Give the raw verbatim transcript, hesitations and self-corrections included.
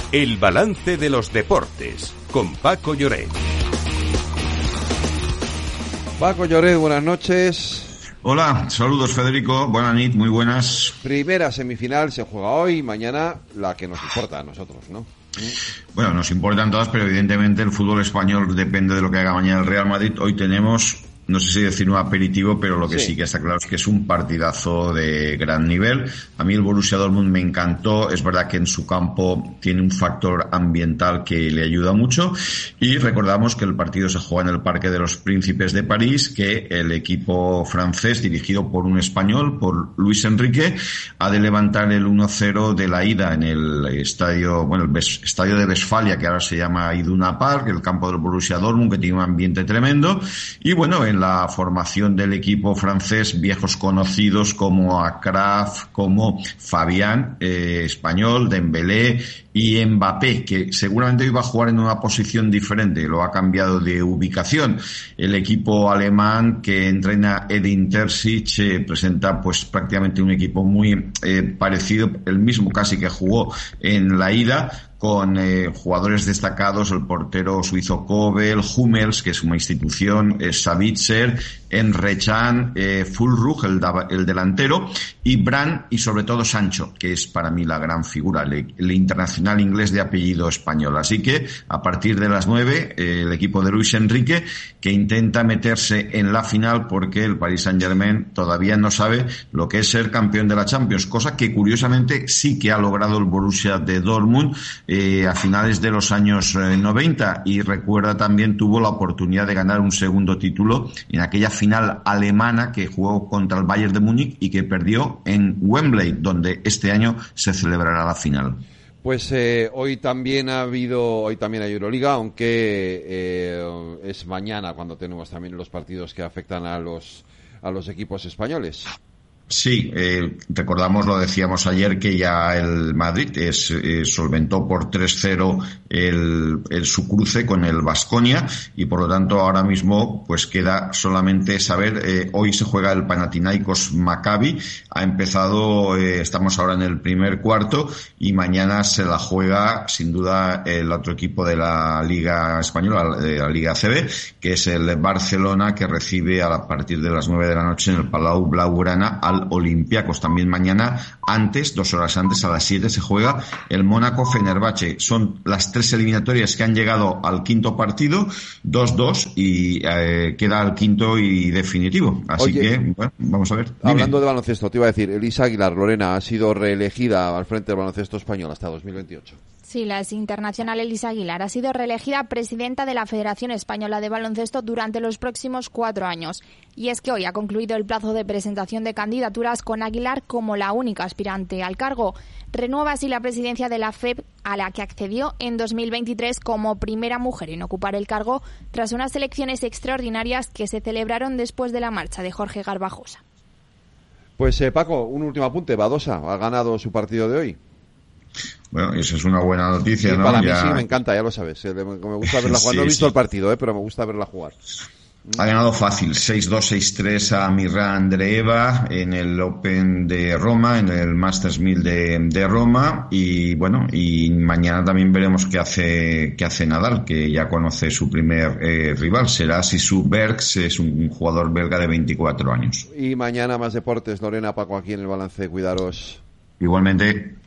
El balance de los deportes con Paco Lloret. Paco Lloret, buenas noches. Hola, saludos Federico, buenas noches, muy buenas. Primera semifinal se juega hoy, mañana la que nos importa a nosotros, ¿no? Bueno, nos importan todas, pero evidentemente el fútbol español depende de lo que haga mañana el Real Madrid. Hoy tenemos, no sé si decir un aperitivo, pero lo que sí, sí que está claro es que es un partidazo de gran nivel. A mí el Borussia Dortmund me encantó. Es verdad que en su campo tiene un factor ambiental que le ayuda mucho. Y recordamos que el partido se juega en el Parque de los Príncipes de París, que el equipo francés, dirigido por un español, por Luis Enrique, ha de levantar el uno cero de la ida en el estadio, bueno, el estadio de Westfalia, que ahora se llama Iduna Park, el campo del Borussia Dortmund, que tiene un ambiente tremendo. Y bueno, en la formación del equipo francés, viejos conocidos como Akraf, como Fabián, eh, español, Dembélé y Mbappé, que seguramente iba a jugar en una posición diferente, lo ha cambiado de ubicación. El equipo alemán que entrena Edin Terzic eh, presenta pues prácticamente un equipo muy eh, parecido, el mismo casi que jugó en la ida, con eh, jugadores destacados, el portero suizo Kobel, Hummels, que es una institución, eh, Savitzer, Emre Can, eh, Füllkrug, el, el delantero, y Brandt y sobre todo Sancho, que es para mí la gran figura, el, el internacional inglés de apellido español. Así que a partir de las nueve, eh, el equipo de Luis Enrique, que intenta meterse en la final porque el Paris Saint-Germain todavía no sabe lo que es ser campeón de la Champions, cosa que curiosamente sí que ha logrado el Borussia de Dortmund Eh, a finales de los años eh, noventa, y recuerda también tuvo la oportunidad de ganar un segundo título en aquella final alemana que jugó contra el Bayern de Múnich y que perdió en Wembley, donde este año se celebrará la final. Pues eh, hoy también ha habido, hoy también hay Euroliga, aunque eh, es mañana cuando tenemos también los partidos que afectan a los a los equipos españoles. Sí, eh, recordamos, lo decíamos ayer, que ya el Madrid es, eh, solventó por tres cero el, el su cruce con el Baskonia, y por lo tanto ahora mismo pues queda solamente saber, eh, hoy se juega el Panathinaikos Maccabi, ha empezado, eh, estamos ahora en el primer cuarto, y mañana se la juega sin duda el otro equipo de la Liga Española, de la Liga A C B, que es el Barcelona, que recibe a partir de las nueve de la noche en el Palau Blaugrana al Olympiacos. También mañana, antes, dos horas antes, a las siete, se juega el Mónaco-Fenerbahce. Son las tres eliminatorias que han llegado al quinto partido, dos dos, y eh, queda el quinto y definitivo. Así Oye, que, bueno, vamos a ver. Dime. Hablando de baloncesto, te iba a decir, Elisa Aguilar, Lorena, ha sido reelegida al frente del baloncesto español hasta dos mil veintiocho. Sí, la ex internacional Elisa Aguilar ha sido reelegida presidenta de la Federación Española de Baloncesto durante los próximos cuatro años. Y es que hoy ha concluido el plazo de presentación de candidaturas, con Aguilar como la única aspirante al cargo. Renueva así la presidencia de la F E B, a la que accedió en dos mil veintitrés como primera mujer en ocupar el cargo tras unas elecciones extraordinarias que se celebraron después de la marcha de Jorge Garbajosa. Pues eh, Paco, un último apunte. Badosa ha ganado su partido de hoy. Bueno, eso es una buena noticia, sí, ¿no? Para ya... mí sí, me encanta, ya lo sabes. Me gusta verla jugar. Sí, no he visto sí. el partido, eh, pero me gusta verla jugar. Ha ganado fácil, seis dos, seis tres a Mirra Andreeva en el Open de Roma, en el Masters mil de, de Roma, y bueno, y mañana también veremos qué hace qué hace Nadal, que ya conoce su primer eh, rival, será Sisu Bergs, es un jugador belga de veinticuatro años. Y mañana más deportes, Lorena, Paco, aquí en el balance, cuidaros. Igualmente.